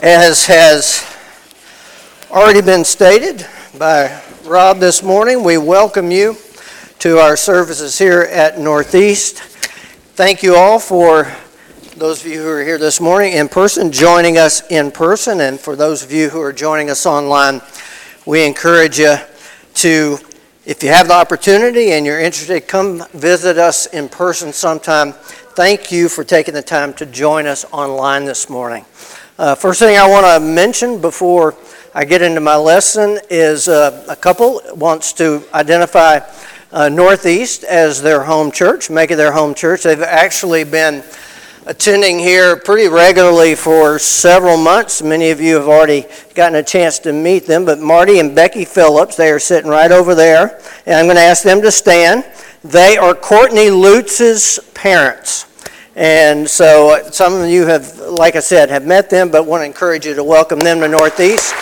As has already been stated by Rob this morning, we welcome you to our services here at Northeast. Thank you all for those of you who are here this morning in person, joining us in person, and for those of you who are joining us online, we encourage you to, if you have the opportunity and you're interested, come visit us in person sometime. Thank you for taking the time to join us online this morning. First thing I want to mention before I get into my lesson is a couple wants to identify Northeast as their home church, make it their home church. They've actually been attending here pretty regularly for several months. Many of you have already gotten a chance to meet them, but Marty and Becky Phillips, they are sitting right over there, and I'm going to ask them to stand. They are Courtney Lutz's parents. And so some of you have, like I said, have met them, but want to encourage you to welcome them to Northeast.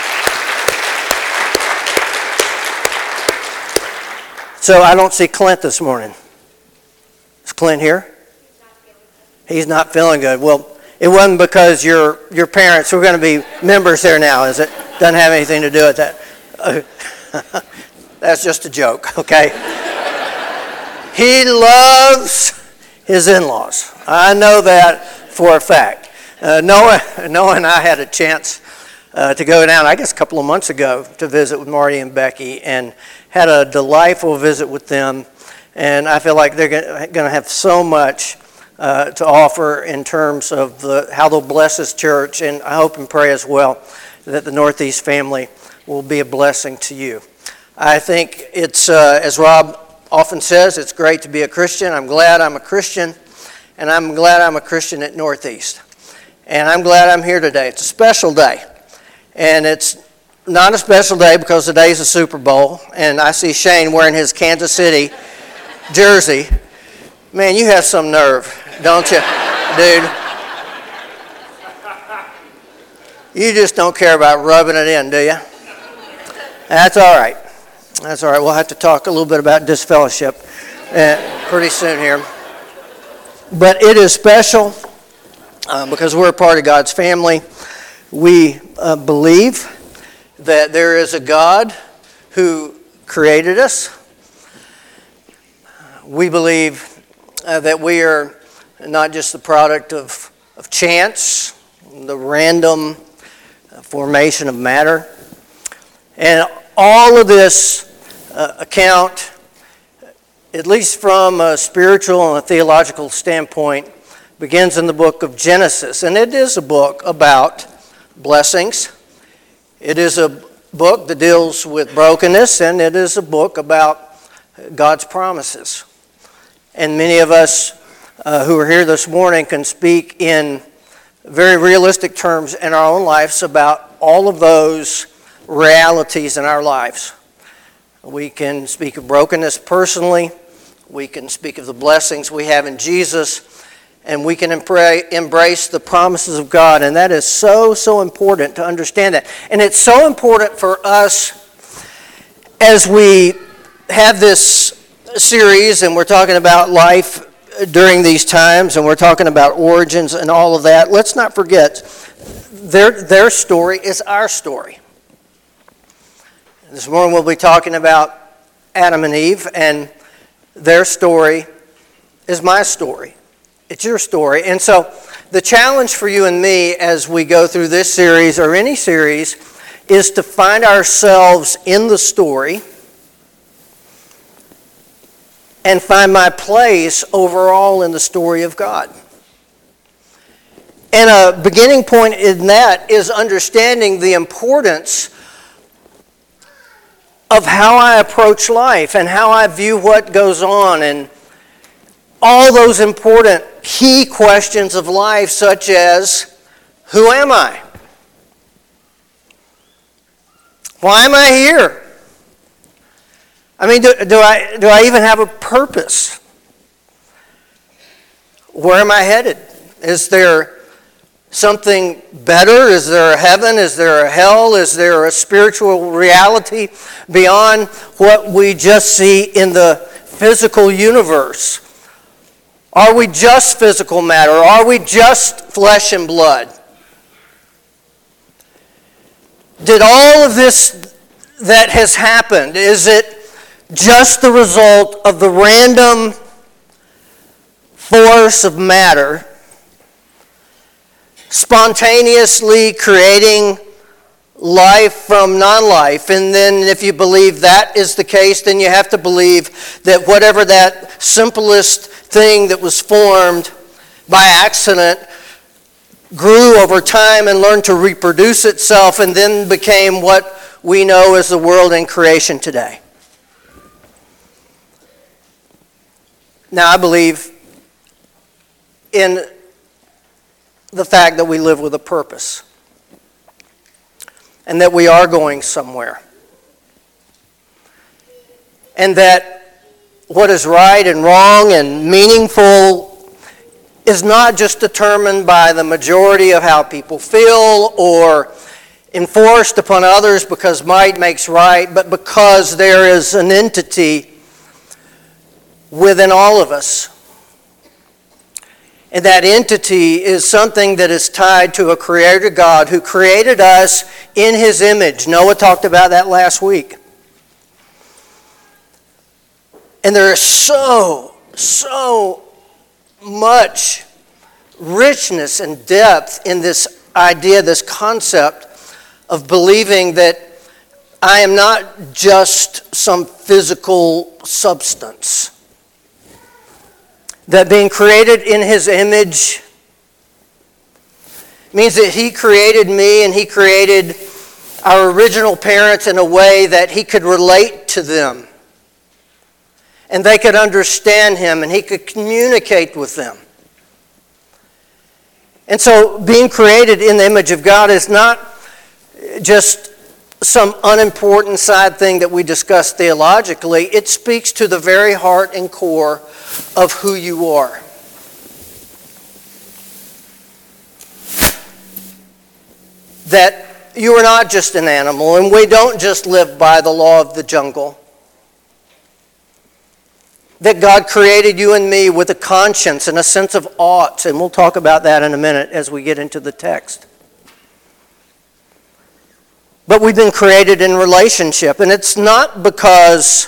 So I don't see Clint this morning. Is Clint here? He's not feeling good. Well, it wasn't because your parents were going to be members there now, is it? Doesn't have anything to do with that. That's just a joke, okay? He loves his in-laws. I know that for a fact. Noah and I had a chance to go down, I guess a couple of months ago, to visit with Marty and Becky, and had a delightful visit with them. And I feel like they're going to have so much to offer in terms of how they'll bless this church, and I hope and pray as well that the Northeast family will be a blessing to you. I think it's, as Rob often says, it's great to be a Christian. I'm glad I'm a Christian, and I'm glad I'm a Christian at Northeast. And I'm glad I'm here today. It's a special day. And it's not a special day because today's a Super Bowl, and I see Shane wearing his Kansas City jersey. Man, you have some nerve, don't you, dude? You just don't care about rubbing it in, do you? That's all right. That's all right. We'll have to talk a little bit about disfellowship pretty soon here. But it is special because we're a part of God's family. We believe that there is a God who created us. We believe that we are not just the product of chance, the random formation of matter. And all of this account, at least from a spiritual and a theological standpoint, begins in the book of Genesis. And it is a book about blessings. It is a book that deals with brokenness, and it is a book about God's promises. And many of us who are here this morning can speak in very realistic terms in our own lives about all of those realities in our lives. We can speak of brokenness personally. We can speak of the blessings we have in Jesus. And we can embrace the promises of God. And that is so important to understand that. And it's so important for us as we have this series and we're talking about life during these times and we're talking about origins and all of that. Let's not forget, their story is our story. This morning we'll be talking about Adam and Eve, and their story is my story. It's your story. And so the challenge for you and me as we go through this series or any series is to find ourselves in the story and find my place overall in the story of God. And a beginning point in that is understanding the importance of how I approach life and how I view what goes on and all those important key questions of life, such as, who am I? Why am I here? I mean, do I even have a purpose? Where am I headed? Is there something better? Is there a heaven? Is there a hell? Is there a spiritual reality beyond what we just see in the physical universe? Are we just physical matter? Are we just flesh and blood? Did all of this that has happened, is it just the result of the random force of matter spontaneously creating life from non-life? And then if you believe that is the case, then you have to believe that whatever that simplest thing that was formed by accident grew over time and learned to reproduce itself and then became what we know as the world and creation today. Now, I believe in the fact that we live with a purpose and that we are going somewhere. And that what is right and wrong and meaningful is not just determined by the majority of how people feel or enforced upon others because might makes right, but because there is an entity within all of us. And that entity is something that is tied to a Creator God who created us in His image. Noah talked about that last week. And there is so much richness and depth in this idea, this concept of believing that I am not just some physical substance. That being created in His image means that He created me and He created our original parents in a way that He could relate to them. And they could understand Him and He could communicate with them. And so being created in the image of God is not just some unimportant side thing that we discuss theologically. It speaks to the very heart and core of who you are. That you are not just an animal, and we don't just live by the law of the jungle. That God created you and me with a conscience and a sense of ought, and we'll talk about that in a minute as we get into the text. But we've been created in relationship, and it's not because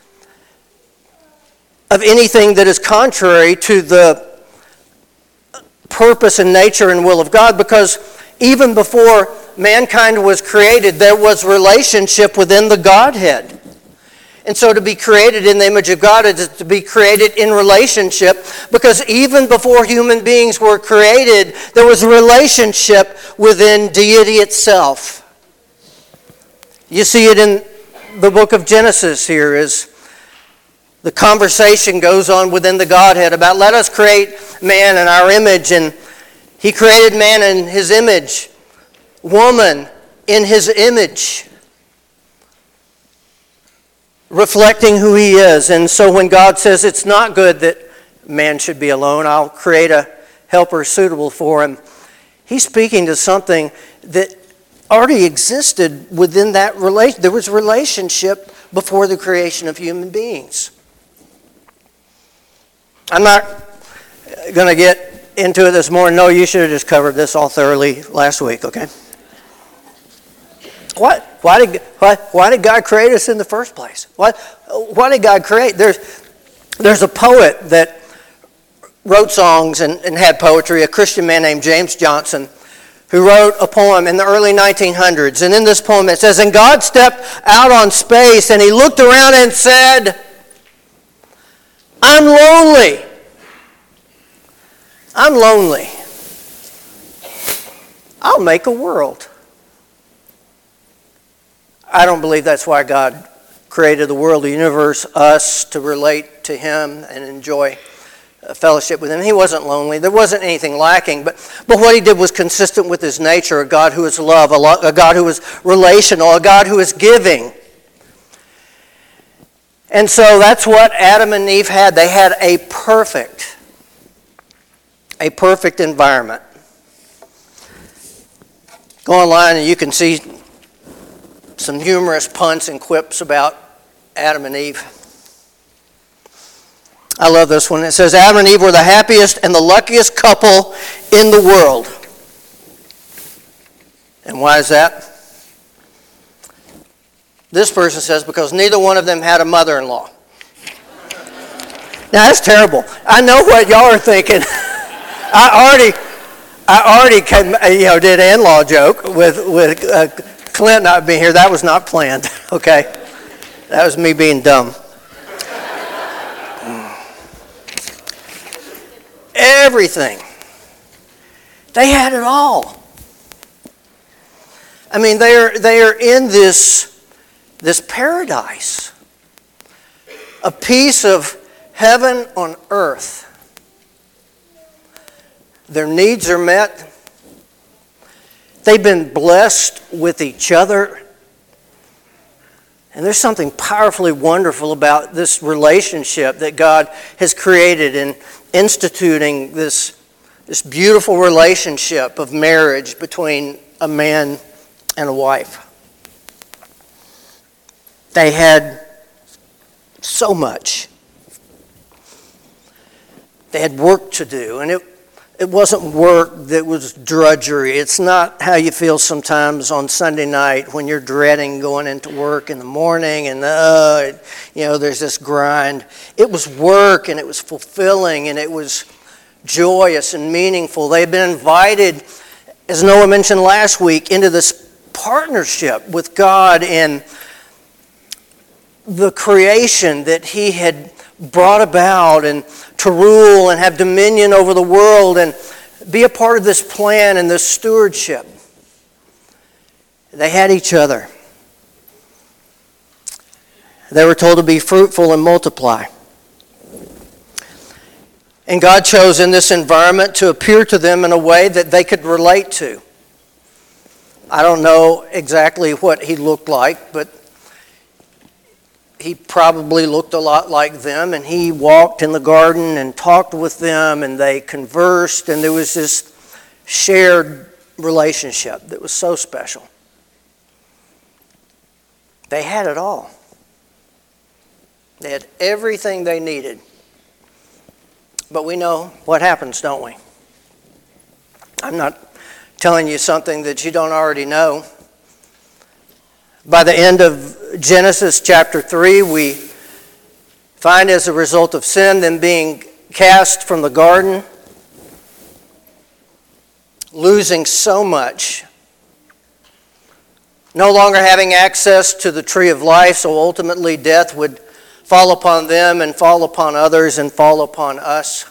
of anything that is contrary to the purpose and nature and will of God, because even before mankind was created, there was relationship within the Godhead. And so to be created in the image of God is to be created in relationship, because even before human beings were created, there was a relationship within deity itself. You see it in the book of Genesis here as the conversation goes on within the Godhead about let us create man in our image. And He created man in His image, woman in His image, reflecting who He is. And so when God says it's not good that man should be alone, I'll create a helper suitable for him, He's speaking to something that already existed within that relation. There was a relationship before the creation of human beings. I'm not going to get into it this morning. No, you should have just covered this all thoroughly last week, okay? Why did God create us in the first place? Why did God create? There's a poet that wrote songs and had poetry, a Christian man named James Johnson, who wrote a poem in the early 1900s. And in this poem it says, "And God stepped out on space and He looked around and said, I'm lonely. I'm lonely. I'll make a world." I don't believe that's why God created the world, the universe, us to relate to Him and enjoy fellowship with Him. He wasn't lonely. There wasn't anything lacking. But what He did was consistent with His nature, a God who is love, a God who is relational, a God who is giving. And so that's what Adam and Eve had. They had a perfect environment. Go online and you can see some humorous puns and quips about Adam and Eve. I love this one. It says, Adam and Eve were the happiest and the luckiest couple in the world. And why is that? This person says, because neither one of them had a mother-in-law. Now, that's terrible. I know what y'all are thinking. I already did an in-law joke with Clint not being here. That was not planned, okay? That was me being dumb. Everything. They had it all. I mean, they are in this paradise, a piece of heaven on earth. Their needs are met. They've been blessed with each other. And there's something powerfully wonderful about this relationship that God has created in instituting this beautiful relationship of marriage between a man and a wife. They had so much. They had work to do, and it wasn't work that was drudgery. It's not how you feel sometimes on Sunday night when you're dreading going into work in the morning and there's this grind. It was work, and it was fulfilling, and it was joyous and meaningful. They had been invited, as Noah mentioned last week, into this partnership with God in the creation that He had brought about, and to rule and have dominion over the world and be a part of this plan and this stewardship. They had each other. They were told to be fruitful and multiply. And God chose in this environment to appear to them in a way that they could relate to. I don't know exactly what He looked like, but He probably looked a lot like them, and He walked in the garden and talked with them, and they conversed, and there was this shared relationship that was so special. They had it all. They had everything they needed. But we know what happens, don't we? I'm not telling you something that you don't already know. By the end of Genesis chapter 3, we find as a result of sin them being cast from the garden, losing so much, no longer having access to the tree of life, so ultimately death would fall upon them and fall upon others and fall upon us.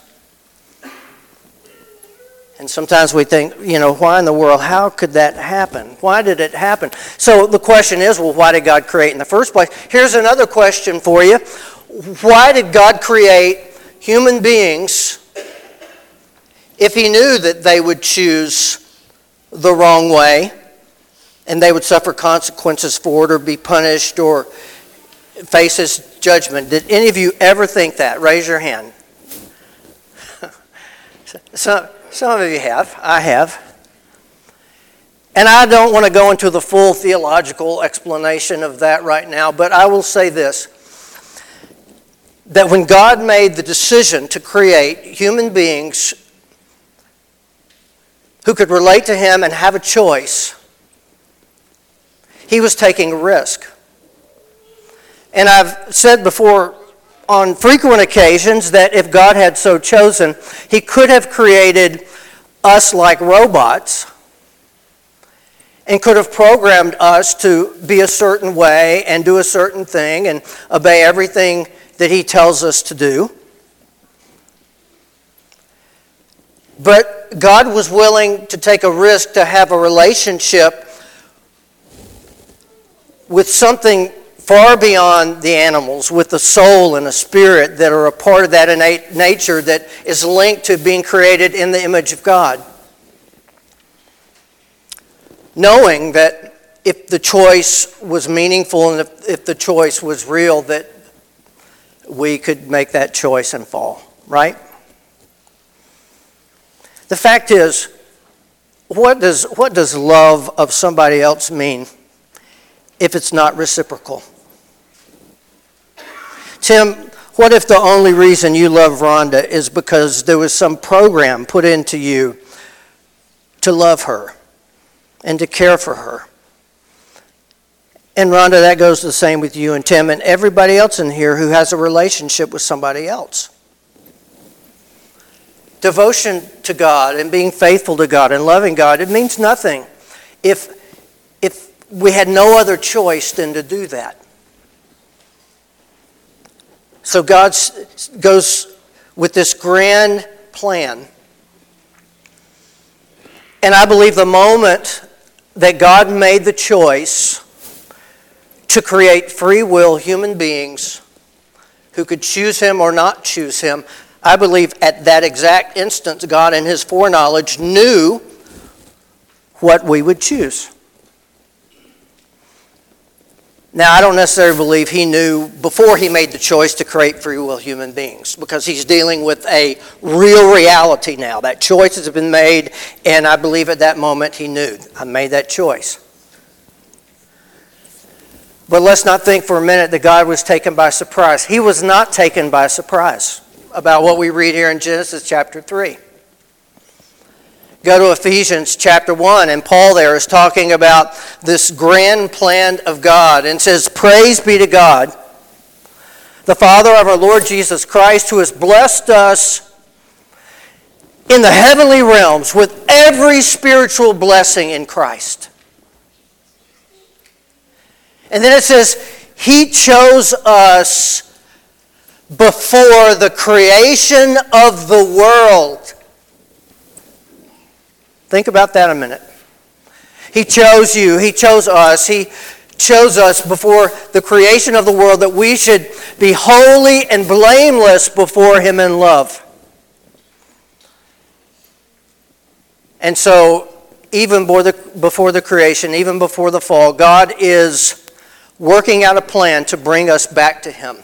And sometimes we think, why in the world, how could that happen? Why did it happen? So the question is, well, why did God create in the first place? Here's another question for you. Why did God create human beings if He knew that they would choose the wrong way and they would suffer consequences for it or be punished or face His judgment? Did any of you ever think that? Raise your hand. Some of you have. I have. And I don't want to go into the full theological explanation of that right now, but I will say this, that when God made the decision to create human beings who could relate to Him and have a choice, He was taking a risk. And I've said before on frequent occasions that if God had so chosen, He could have created us like robots and could have programmed us to be a certain way and do a certain thing and obey everything that He tells us to do. But God was willing to take a risk to have a relationship with something far beyond the animals, with a soul and a spirit that are a part of that innate nature that is linked to being created in the image of God. Knowing that if the choice was meaningful and if the choice was real, that we could make that choice and fall, right? The fact is, what does love of somebody else mean if it's not reciprocal? Tim, what if the only reason you love Rhonda is because there was some program put into you to love her and to care for her? And Rhonda, that goes the same with you and Tim and everybody else in here who has a relationship with somebody else. Devotion to God and being faithful to God and loving God, it means nothing if we had no other choice than to do that. So God goes with this grand plan. And I believe the moment that God made the choice to create free will human beings who could choose Him or not choose Him, I believe at that exact instant, God in His foreknowledge knew what we would choose. Now, I don't necessarily believe He knew before He made the choice to create free will human beings, because He's dealing with a real reality now. That choice has been made, and I believe at that moment He knew. I made that choice. But let's not think for a minute that God was taken by surprise. He was not taken by surprise about what we read here in Genesis chapter 3. Go to Ephesians chapter 1, and Paul there is talking about this grand plan of God and says, "Praise be to God, the Father of our Lord Jesus Christ, who has blessed us in the heavenly realms with every spiritual blessing in Christ." And then it says, He chose us before the creation of the world. Think about that a minute. He chose you. He chose us. He chose us before the creation of the world that we should be holy and blameless before Him in love. And so, even before the creation, even before the fall, God is working out a plan to bring us back to Him.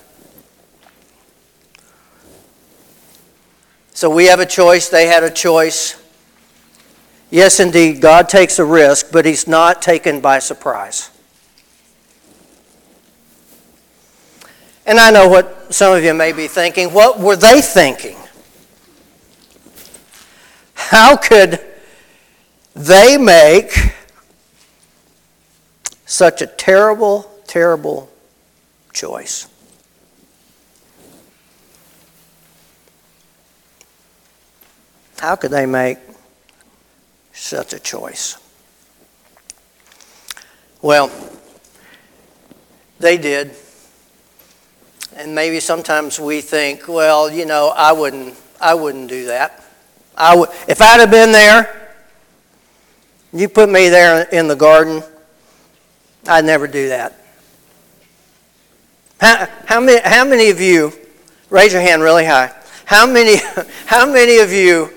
So we have a choice. They had a choice. Yes, indeed, God takes a risk, but He's not taken by surprise. And I know what some of you may be thinking. What were they thinking? How could they make such a terrible, terrible choice? How could they make such a choice? Well, they did. And maybe sometimes we think, well, you know, I wouldn't do that. If I'd have been there, you put me there in the garden, I'd never do that. How many of you, raise your hand really high, how many of you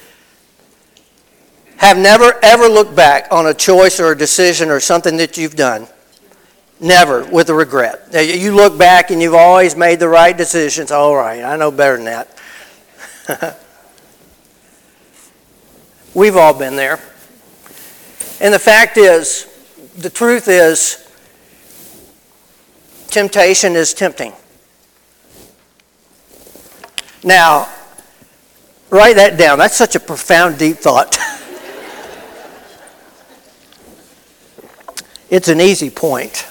have never ever looked back on a choice or a decision or something that you've done? Never, with a regret. You look back and you've always made the right decisions. All right, I know better than that. We've all been there. And the fact is, the truth is, temptation is tempting. Now, write that down. That's such a profound, deep thought. It's an easy point.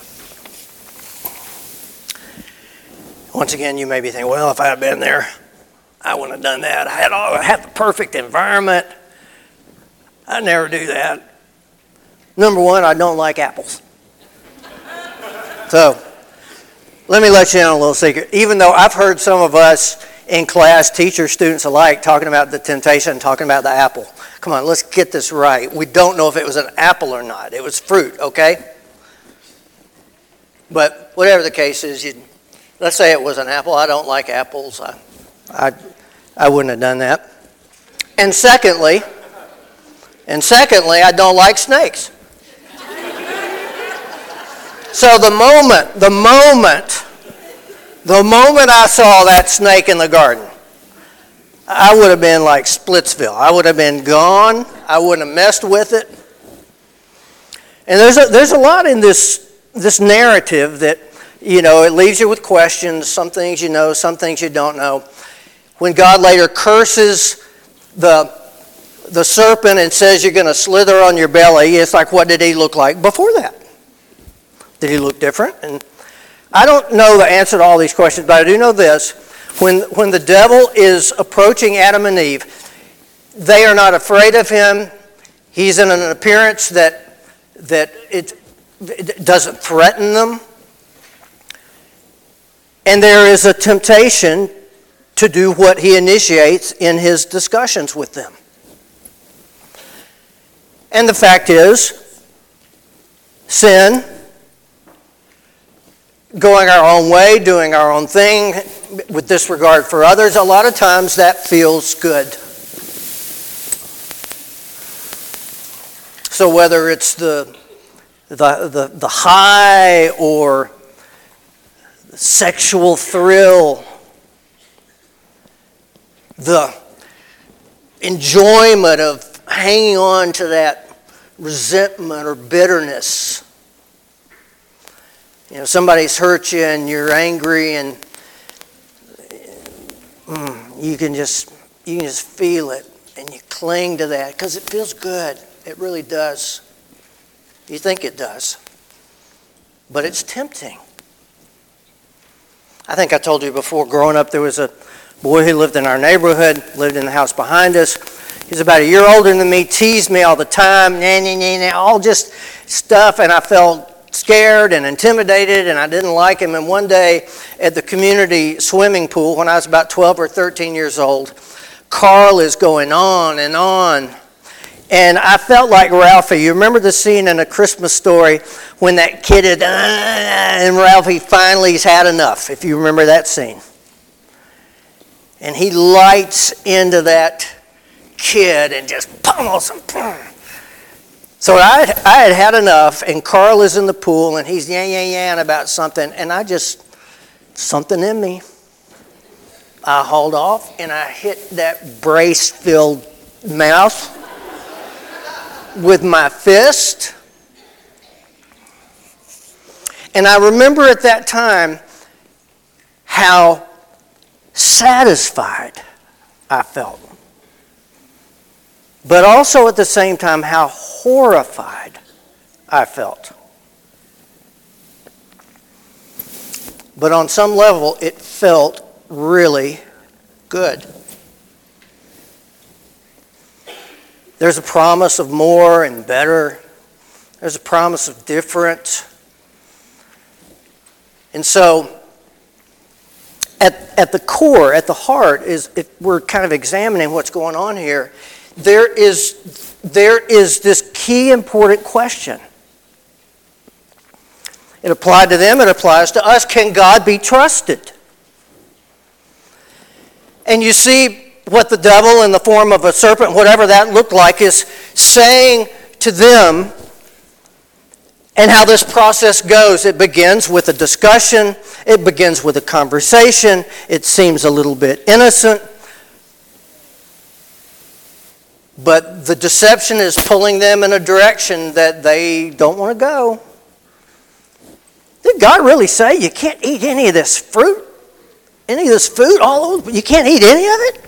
Once again, you may be thinking, well, if I had been there, I wouldn't have done that. I had the perfect environment. I'd never do that. Number one, I don't like apples. So, let me let you in on a little secret. Even though I've heard some of us in class, teachers, students alike, talking about the temptation and talking about the apple. Come on, let's get this right. We don't know if it was an apple or not. It was fruit, okay? But whatever the case is, let's say it was an apple. I don't like apples. I wouldn't have done that. And secondly, I don't like snakes. So the moment I saw that snake in the garden, I would have been like Splitsville. I would have been gone. I wouldn't have messed with it. And there's a lot in this narrative that, you know, it leaves you with questions. Some things you know, some things you don't know. When God later curses the serpent and says you're going to slither on your belly, it's like, what did he look like before that? Did he look different? And I don't know the answer to all these questions, but I do know this. When the devil is approaching Adam and Eve, they are not afraid of him. He's in an appearance that it doesn't threaten them. And there is a temptation to do what he initiates in his discussions with them. And the fact is, sin, going our own way, doing our own thing, with disregard for others, a lot of times that feels good. So whether it's the high or the sexual thrill, the enjoyment of hanging on to that resentment or bitterness. You know, somebody's hurt you and you're angry and you can just feel it and you cling to that because it feels good. It really does. You think it does. But it's tempting. I think I told you before, growing up, there was a boy who lived in our neighborhood, lived in the house behind us. He was about a year older than me, teased me all the time, all just stuff, and I felt scared and intimidated, and I didn't like him. And one day at the community swimming pool, when I was about 12 or 13 years old, Carl is going on and on. And I felt like Ralphie. You remember the scene in A Christmas Story when that kid had, and Ralphie finally's had enough, if you remember that scene. And he lights into that kid and just pummels him. So I had enough, and Carl is in the pool, and he's yan about something, and something in me. I hauled off, and I hit that brace-filled mouth with my fist. And I remember at that time how satisfied I felt. But also at the same time how horrified I felt. But on some level it felt really good. There's a promise of more and better. There's a promise of different. And so, at the core, at the heart, is if we're kind of examining what's going on here, there is this key important question. It applied to them, it applies to us. Can God be trusted? And you see what the devil in the form of a serpent, whatever that looked like, is saying to them, and how this process goes. It begins with a discussion. It begins with a conversation. It seems a little bit innocent. But the deception is pulling them in a direction that they don't want to go. Did God really say you can't eat any of this fruit? Any of this food? You can't eat any of it?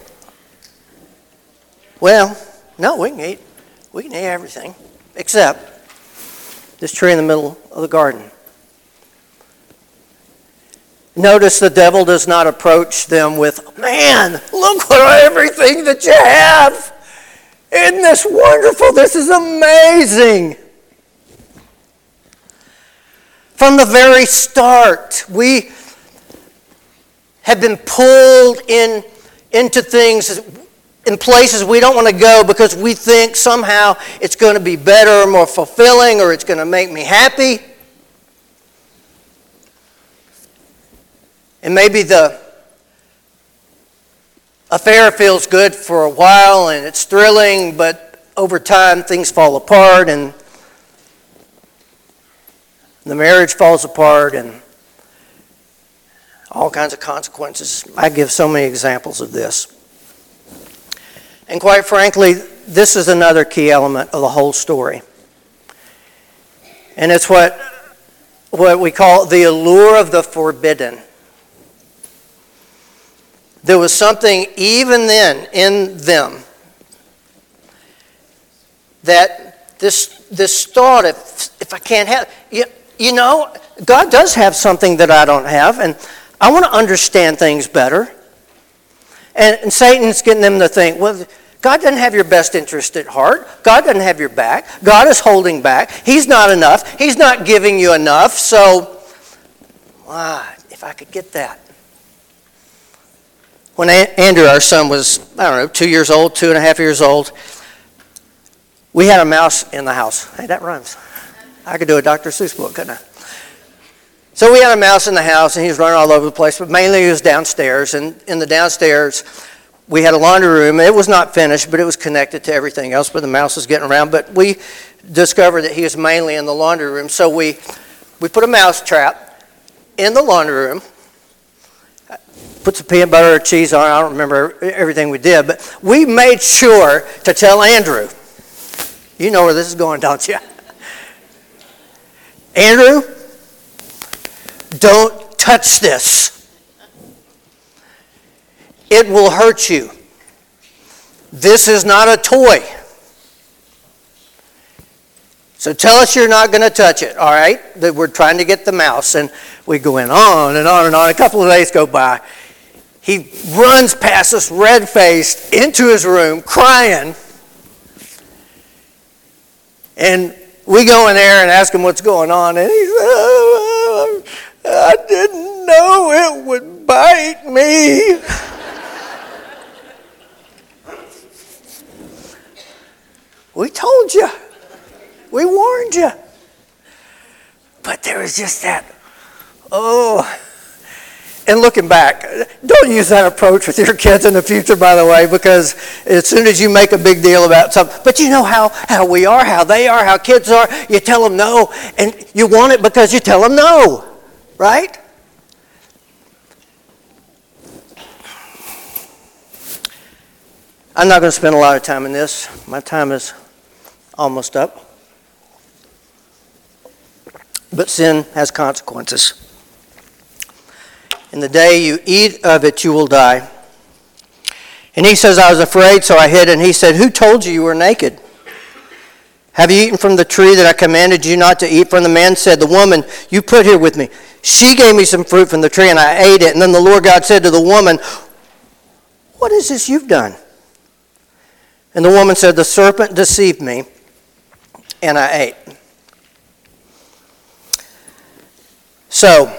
Well, no, we can eat everything except this tree in the middle of the garden. Notice the devil does not approach them with, man, look at everything that you have. Isn't this wonderful? This is amazing. From the very start, we have been pulled into things, in places we don't want to go because we think somehow it's going to be better or more fulfilling or it's going to make me happy. And maybe the affair feels good for a while and it's thrilling, but over time things fall apart and the marriage falls apart and all kinds of consequences. I give so many examples of this. And quite frankly, this is another key element of the whole story. And it's what we call the allure of the forbidden. There was something even then in them that this thought, if I can't have, you know, God does have something that I don't have, and I want to understand things better. And Satan's getting them to think, well, God doesn't have your best interest at heart. God doesn't have your back. God is holding back. He's not enough. He's not giving you enough. So, if I could get that. When Andrew, our son, was, 2 years old, 2.5 years old, we had a mouse in the house. Hey, that rhymes. I could do a Dr. Seuss book, couldn't I? So we had a mouse in the house, and he was running all over the place, but mainly he was downstairs. And in the downstairs, we had a laundry room. It was not finished, but it was connected to everything else, but the mouse was getting around. But we discovered that he was mainly in the laundry room. So we put a mouse trap in the laundry room, put some peanut butter or cheese on it. I don't remember everything we did, but we made sure to tell Andrew. You know where this is going, don't you? Andrew, don't touch this. It will hurt you. This is not a toy. So tell us you're not going to touch it, all right? That we're trying to get the mouse. And we go in on and on and on. A couple of days go by. He runs past us red-faced into his room crying. And we go in there and ask him what's going on. And he said, I didn't know it would bite me. We told you. We warned you. But there was just that, And looking back, don't use that approach with your kids in the future, by the way, because as soon as you make a big deal about something, but you know how we are, how they are, how kids are, you tell them no, and you want it because you tell them no, right? I'm not going to spend a lot of time in this. My time is almost up. But sin has consequences. In the day you eat of it, you will die. And he says, I was afraid, so I hid. And he said, who told you you were naked? Have you eaten from the tree that I commanded you not to eat from? The man said, the woman you put here with me, she gave me some fruit from the tree, and I ate it. And then the Lord God said to the woman, what is this you've done? And the woman said, the serpent deceived me, and I ate. So,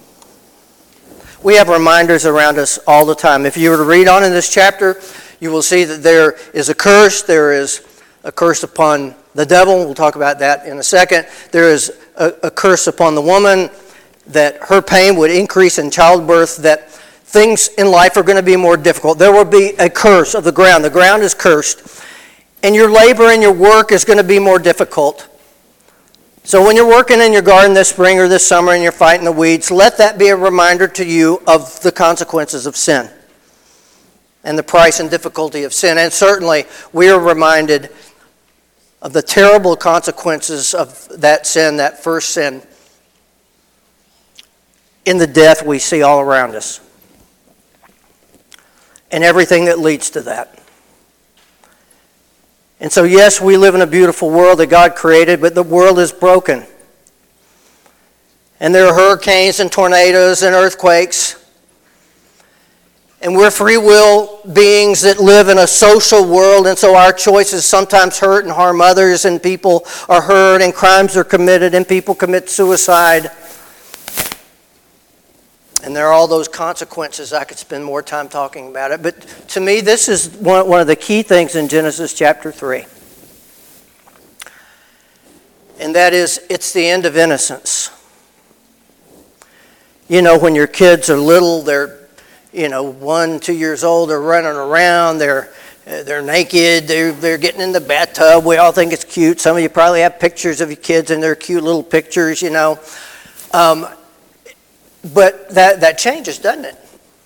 we have reminders around us all the time. If you were to read on in this chapter, you will see that there is a curse. There is a curse upon the devil. We'll talk about that in a second. There is a curse upon the woman, that her pain would increase in childbirth, that things in life are going to be more difficult. There will be a curse of the ground. The ground is cursed. And your labor and your work is going to be more difficult. So when you're working in your garden this spring or this summer and you're fighting the weeds, let that be a reminder to you of the consequences of sin and the price and difficulty of sin. And certainly we are reminded of the terrible consequences of that sin, that first sin, in the death we see all around us and everything that leads to that. And so, yes, we live in a beautiful world that God created, but the world is broken. And there are hurricanes and tornadoes and earthquakes. And we're free will beings that live in a social world, and so our choices sometimes hurt and harm others, and people are hurt, and crimes are committed, and people commit suicide. And there are all those consequences. I could spend more time talking about it. But to me, this is one of the key things in Genesis chapter 3. And that is, it's the end of innocence. You know, when your kids are little, they're, 1, 2 years old, they're running around, they're naked, they're getting in the bathtub. We all think it's cute. Some of you probably have pictures of your kids, and they're cute little pictures, But that changes, doesn't it?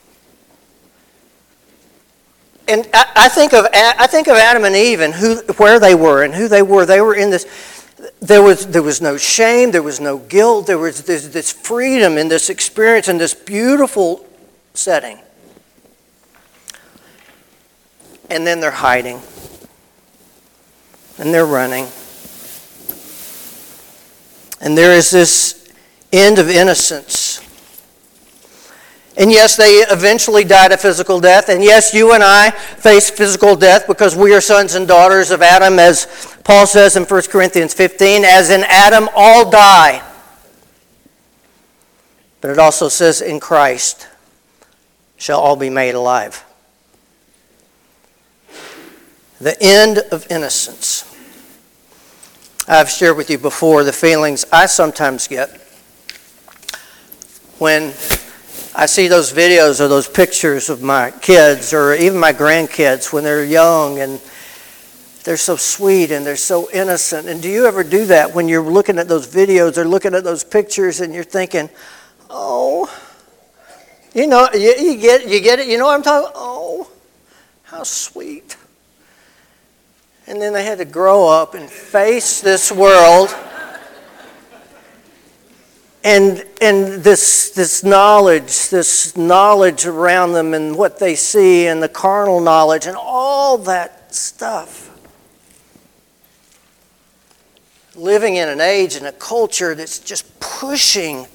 And I think of Adam and Eve and where they were and who they were. They were in this. There was no shame. There was no guilt. There was this freedom in this experience in this beautiful setting. And then they're hiding. And they're running. And there is this end of innocence. And yes, they eventually died a physical death. And yes, you and I face physical death because we are sons and daughters of Adam, as Paul says in 1 Corinthians 15, as in Adam all die. But it also says in Christ shall all be made alive. The end of innocence. I've shared with you before the feelings I sometimes get when I see those videos or those pictures of my kids or even my grandkids when they're young and they're so sweet and they're so innocent. And do you ever do that when you're looking at those videos or looking at those pictures and you're thinking, oh, you know, you get it, you know what I'm talking about? Oh, how sweet. And then they had to grow up and face this world. And this knowledge around them and what they see and the carnal knowledge and all that stuff. Living in an age and a culture that's just pushing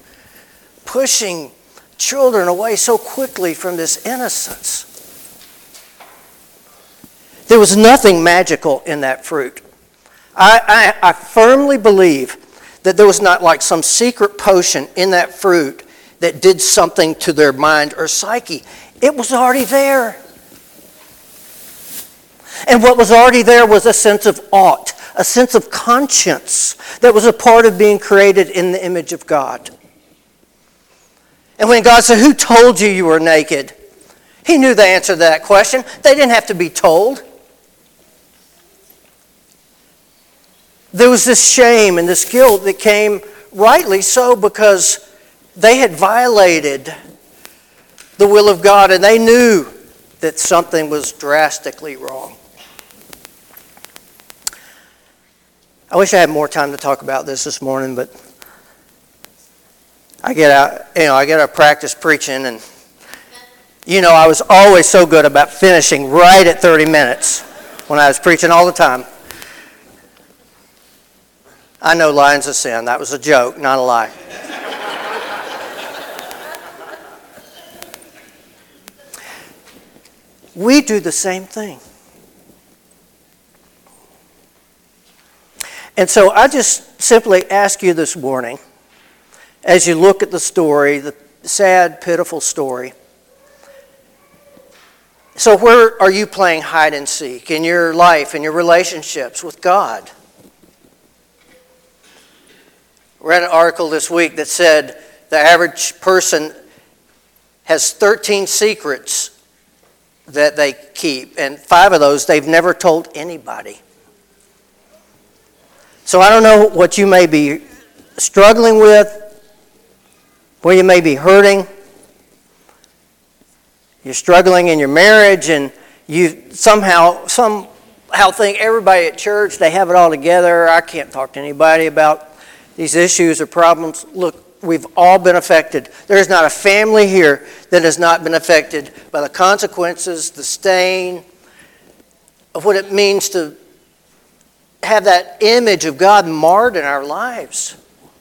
children away so quickly from this innocence. There was nothing magical in that fruit. I firmly believe that there was not like some secret potion in that fruit that did something to their mind or psyche. It was already there. And what was already there was a sense of ought, a sense of conscience that was a part of being created in the image of God. And when God said, "Who told you you were naked?" He knew the answer to that question. They didn't have to be told. There was this shame and this guilt that came rightly so because they had violated the will of God and they knew that something was drastically wrong. I wish I had more time to talk about this morning, but I get out of practice preaching, and I was always so good about finishing right at 30 minutes when I was preaching all the time. I know lines of sin. That was a joke, not a lie. We do the same thing. And so I just simply ask you this morning, as you look at the story, the sad, pitiful story, so where are you playing hide and seek in your life, in your relationships with God? I read an article this week that said the average person has 13 secrets that they keep, and 5 of those they've never told anybody. So I don't know what you may be struggling with, where you may be hurting. You're struggling in your marriage and you somehow think everybody at church, they have it all together. I can't talk to anybody about these issues or problems. Look, we've all been affected. There's not a family here that has not been affected by the consequences, the stain of what it means to have that image of God marred in our lives.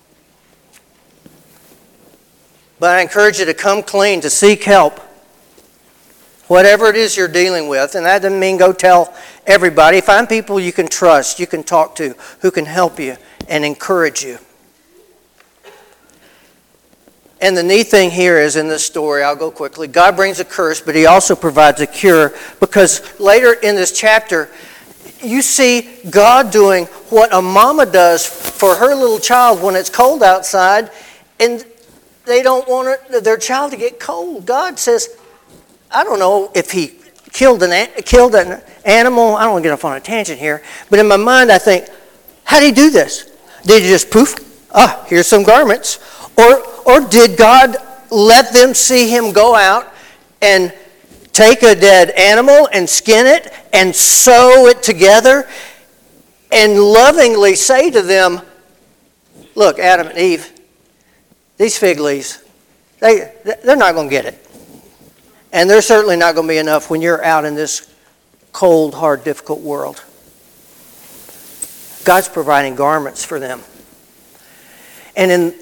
But I encourage you to come clean, to seek help. Whatever it is you're dealing with, and that doesn't mean go tell everybody. Find people you can trust, you can talk to, who can help you and encourage you. And the neat thing here is in this story, I'll go quickly, God brings a curse, but He also provides a cure, because later in this chapter, you see God doing what a mama does for her little child when it's cold outside, and they don't want their child to get cold. God says, I don't know if He killed an animal. I don't want to get off on a tangent here, but in my mind I think, how did He do this? Did He just poof? Here's some garments. Or did God let them see Him go out and take a dead animal and skin it and sew it together and lovingly say to them, look, Adam and Eve, these fig leaves, they're not going to get it. And they're certainly not going to be enough when you're out in this cold, hard, difficult world. God's providing garments for them. And in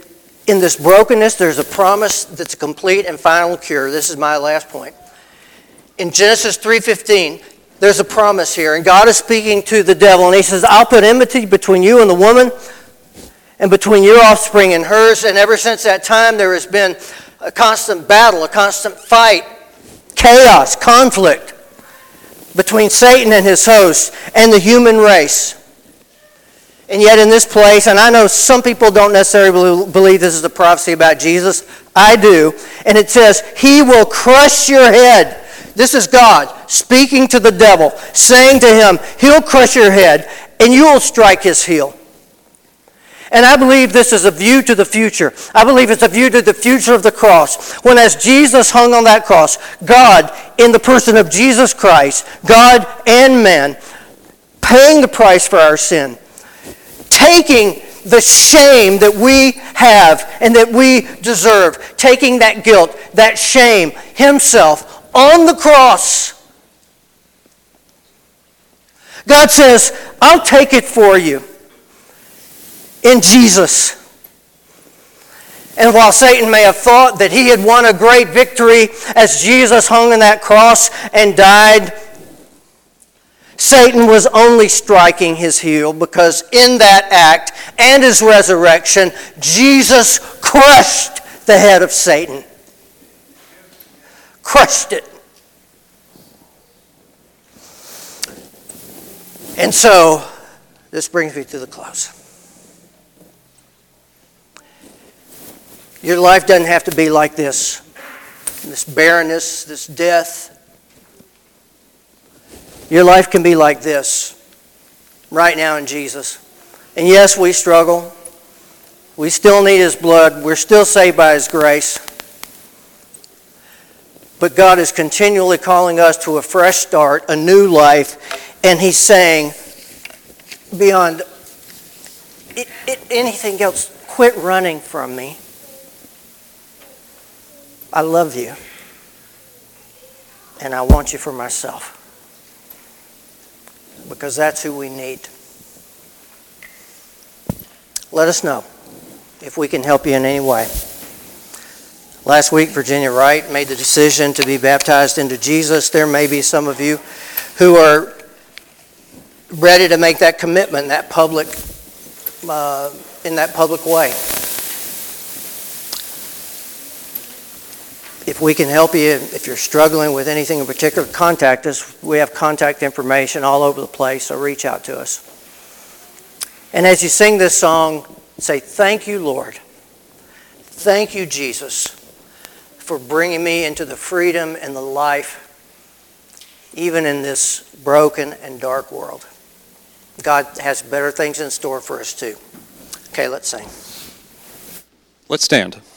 in this brokenness, there's a promise that's a complete and final cure. This is my last point. In Genesis 3:15, there's a promise here, and God is speaking to the devil, and he says, I'll put enmity between you and the woman, and between your offspring and hers. And ever since that time, there has been a constant battle, a constant fight, chaos, conflict between Satan and his host and the human race. And yet in this place, and I know some people don't necessarily believe this is a prophecy about Jesus. I do. And it says, he will crush your head. This is God speaking to the devil, saying to him, he'll crush your head and you will strike his heel. And I believe this is a view to the future. I believe it's a view to the future of the cross. When as Jesus hung on that cross, God, in the person of Jesus Christ, God and man, paying the price for our sin, taking the shame that we have and that we deserve, taking that guilt, that shame, himself on the cross. God says, I'll take it for you in Jesus. And while Satan may have thought that he had won a great victory as Jesus hung on that cross and died, Satan was only striking his heel, because in that act and his resurrection, Jesus crushed the head of Satan. Crushed it. And so, this brings me to the close. Your life doesn't have to be like this barrenness, this death. Your life can be like this right now in Jesus. And yes, we struggle. We still need his blood. We're still saved by his grace. But God is continually calling us to a fresh start, a new life. And he's saying, beyond anything else, quit running from me. I love you. And I want you for myself. Because that's who we need. Let us know if we can help you in any way. Last week, Virginia Wright made the decision to be baptized into Jesus. There may be some of you who are ready to make that commitment in that public way. If we can help you, if you're struggling with anything in particular, contact us. We have contact information all over the place, so reach out to us. And as you sing this song, say, thank you, Lord. Thank you, Jesus, for bringing me into the freedom and the life, even in this broken and dark world. God has better things in store for us too. Okay, let's sing. Let's stand.